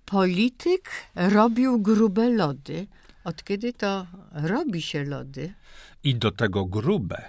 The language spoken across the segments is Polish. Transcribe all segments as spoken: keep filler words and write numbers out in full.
Polityk robił grube lody. Od kiedy to robi się lody? I do tego grube.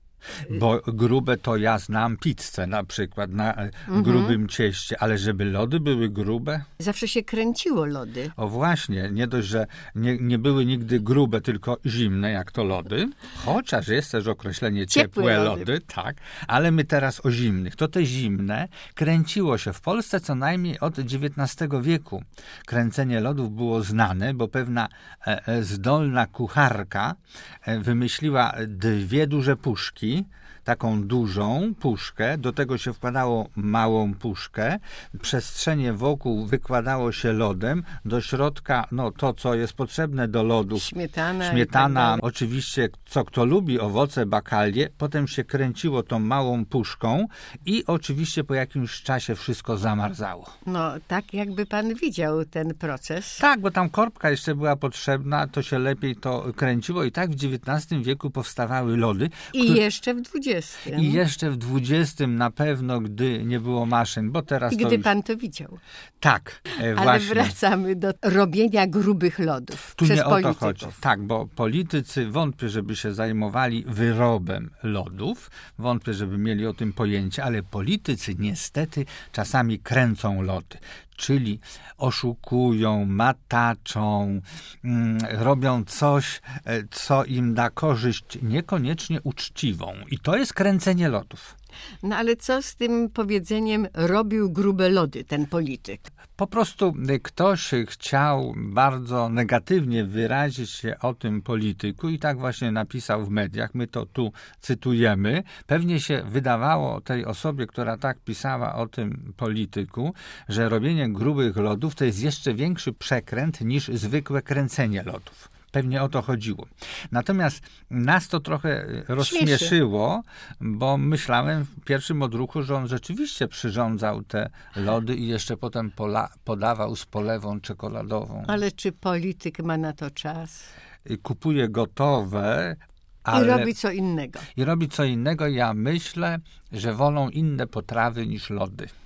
Bo grube to ja znam pizzę na przykład na mhm. grubym cieście, ale żeby lody były grube? Zawsze się kręciło lody. O właśnie, nie dość, że nie, nie były nigdy grube, tylko zimne jak to lody, chociaż jest też określenie ciepłe, ciepłe lody. lody, tak, ale my teraz o zimnych. To te zimne kręciło się w Polsce co najmniej od dziewiętnastego wieku. Kręcenie lodów było znane, bo pewna e, e, zdolna kucharka e, wymyśliła dwie duże puszki, taką dużą puszkę, do tego się wkładało małą puszkę, przestrzenie wokół wykładało się lodem, do środka no to, co jest potrzebne do lodów. Śmietana. Śmietana, tak oczywiście, co kto lubi, owoce, bakalie, potem się kręciło tą małą puszką i oczywiście po jakimś czasie wszystko zamarzało. No, tak jakby pan widział ten proces. Tak, bo tam korbka jeszcze była potrzebna, to się lepiej to kręciło i tak w dziewiętnastym wieku powstawały lody. I które... jeszcze w dwudziestym. I jeszcze w dwudziestym na pewno, gdy nie było maszyn, bo teraz I to gdy już... pan to widział. Tak, e, Ale właśnie. wracamy do robienia grubych lodów Tu przez nie polityków. o to chodzi. Tak, bo politycy wątpię, żeby się zajmowali wyrobem lodów, wątpię, żeby mieli o tym pojęcie, ale politycy niestety czasami kręcą lody. Czyli oszukują, mataczą, mm, robią coś, co im da korzyść niekoniecznie uczciwą. I to jest kręcenie lodów. No ale co z tym powiedzeniem robił grube lody, ten polityk? Po prostu ktoś chciał bardzo negatywnie wyrazić się o tym polityku i tak właśnie napisał w mediach. My to tu cytujemy. Pewnie się wydawało tej osobie, która tak pisała o tym polityku, że robienie grubych lodów to jest jeszcze większy przekręt niż zwykłe kręcenie lodów. Pewnie o to chodziło. Natomiast nas to trochę rozśmieszyło, bo myślałem w pierwszym odruchu, że on rzeczywiście przyrządzał te lody i jeszcze potem pola- podawał z polewą czekoladową. Ale czy polityk ma na to czas? Kupuje gotowe, ale... I robi co innego. I robi co innego. Ja myślę, że wolą inne potrawy niż lody.